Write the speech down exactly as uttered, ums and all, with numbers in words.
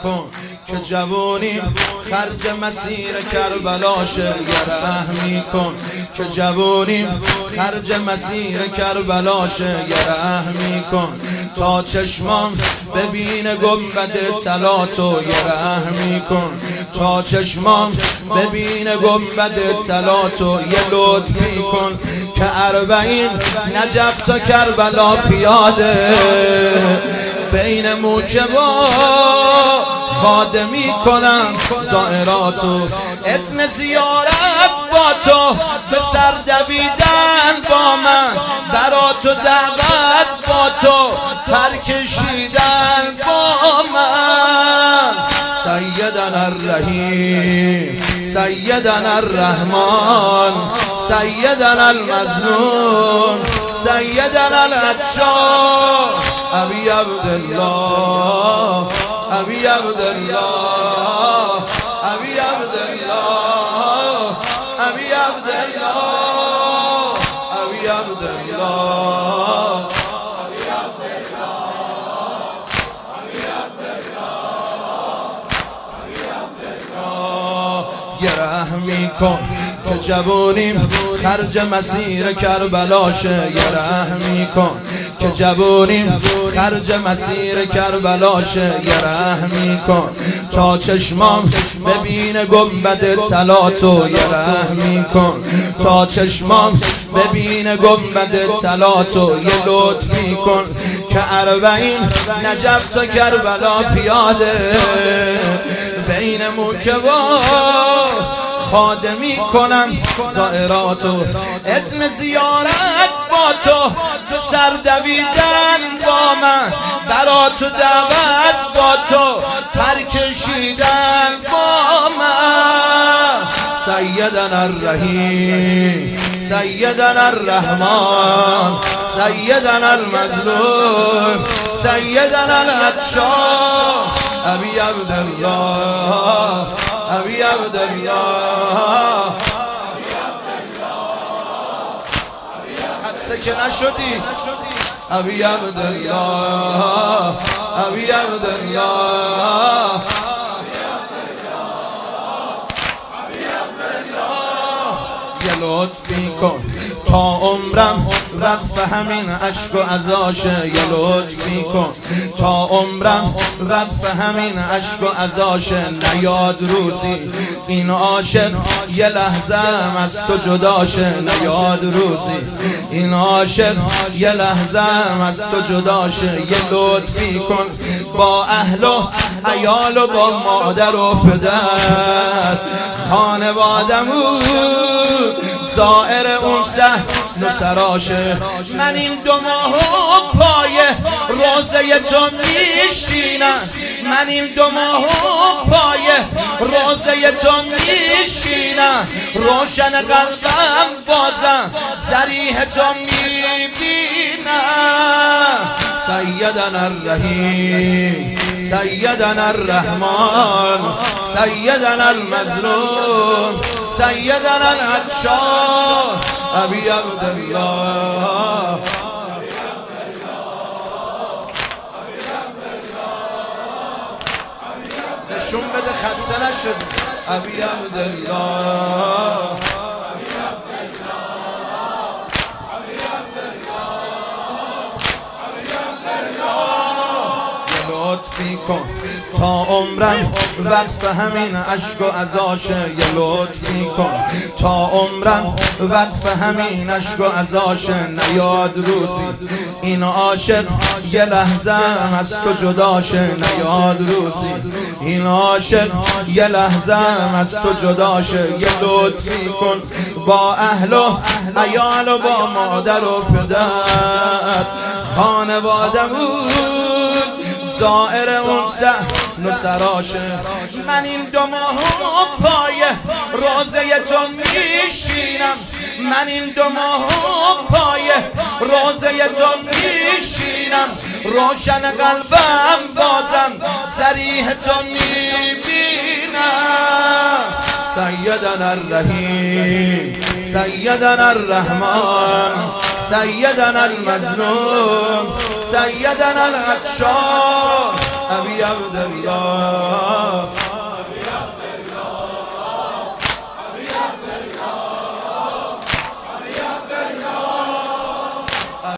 میکن که جوونی خرج مسیر کربلا شه. یه رحمی کن که جوونی خرج مسیر کربلا شه. یه رحمی کن تا چشمام ببینه گنبد طلاتو. یه رحمی کن تا چشمام ببینه گنبد طلاتو. یه لطفی کن که اربعین نجف تا کربلا پیاده بین موکبا خادمی کنم زائراتو. اذن زیارت با تو به سر دویدن با من، برا تو دعوت با تو پر کشیدن با من. سیدنا الرحیم سیدنا الرحمن سیدنا المظلوم سیدنا العطشان ابی عبدالله ابی عبدالله ابی عبدالله ابی عبدالله ابی عبدالله یه رحمی کن که جوونیم خرج مسیر کربلا شه. یه رحمی کن که جوونیم خرج مسیر کربلا شه. یه رحمی کن تا چشمام ببینه گنبد طلاتو. یه رحمی کن تا چشمام ببینه گنبد طلاتو. یه لطفی کن که اربعین نجف تا کربلا پیاده بین موکبا خادمی کنم زائراتو. اذن زیارت با تو تو سر دویدن با من، برا تو دعوت با تو پر کشیدن با من. سیدنا الرحیم سیدنا الرحمن سیدنا المظلوم سیدنا العطشان ابی عبدالله ابی عبدالله خسته که نشدی ابی عبدالله ابی عبدالله یه لطفی کن تا عمرم وقف همین عشق و عزاشه. یه لطفی کن تا عمرم وقف همین عشق و عزاشه. نیاد روزی این عاشق یه لحظه از تو جداشه. نیاد روزی این عاشق یه لحظه از تو جداشه. یه لطفی کن با اهل و عیال و با مادر و پدر خانوادمون زائر اون صحن و سراشه. من این دو ماه پای روزه تو میشینم، من این دو ماه پای روزه تو میشینم. روشن قلبم بازم صریح تو میبینم. سیدنا الرحیم سیدنا الرحمن سیدنا المظلوم سیدنا العطشان ابی عبدالله نشون بده خسته نشد ابی عبدالله لطفی کن تا عمرم وقف همین عشق و عزاشه. یه لطفی کن تا عمرم وقف همین عشق و عزاشه. نیاد روزی این عاشق یه لحظه از تو جداشه. نیاد روزی این عاشق یه لحظه از تو جداشه. یه لطفی کن با اهل و عیال و با مادر و پدر خانوادمون زائر اون صحن و سراشه. من این دو ماه پای روزه تو میشینم، من این دو ماه پای روزه تو میشینم. روشن قلبم بازم صریح تو میبینم. سیدنا الرحیم سیدنا الرحمن سیدنا المظلوم سیدنا العطشان ابی عبدالله